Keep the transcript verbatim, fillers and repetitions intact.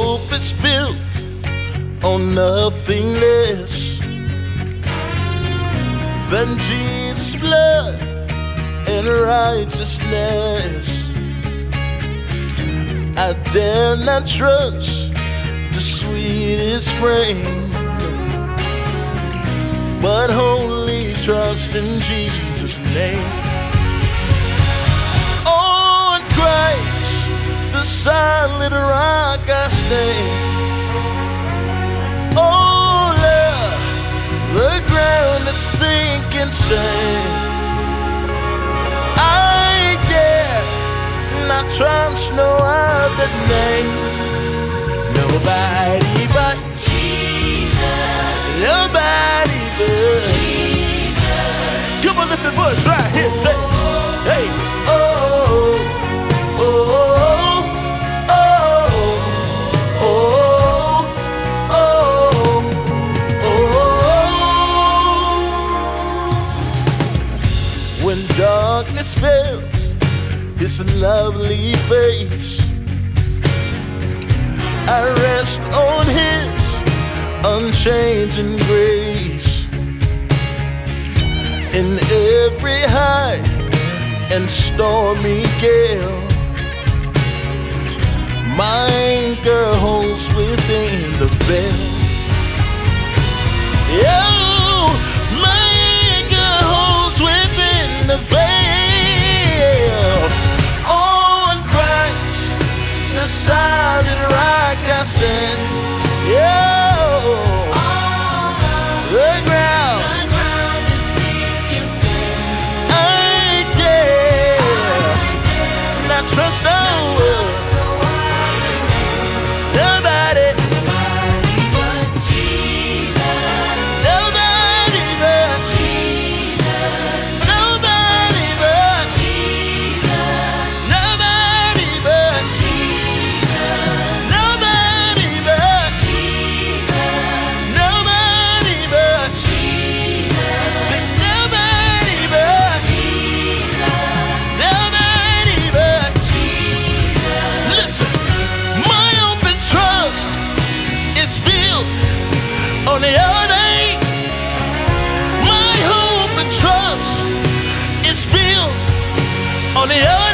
hope is built on nothing less than Jesus' blood and righteousness. I dare not trust the sweetest frame, but wholly trust in Jesus' name. On Christ, the solid rock I stand. Oh Lord, the ground is sinking sand. I dare not trust no other name. Nobody but Jesus. Nobody but Jesus. Come on, lift your voice right here. Say, hey, oh, oh, oh, oh, oh, oh. When darkness fails His lovely face, I rest on His unchanging grace. In every high and stormy gale, my anchor holds within the veil. Oh, my anchor holds within the veil. On Christ, the solid rock I stand. Yeah, the ground, the ground is sinking sand. I dare not trust no one, nobody, nobody but Jesus. Nobody but Jesus. Nobody but Jesus. Nobody but Jesus. Nobody but Jesus. Nobody but Jesus. Say nobody but Jesus. Nobody but Jesus. Listen, my open trust is built on the other name. My hope and trust is built on the other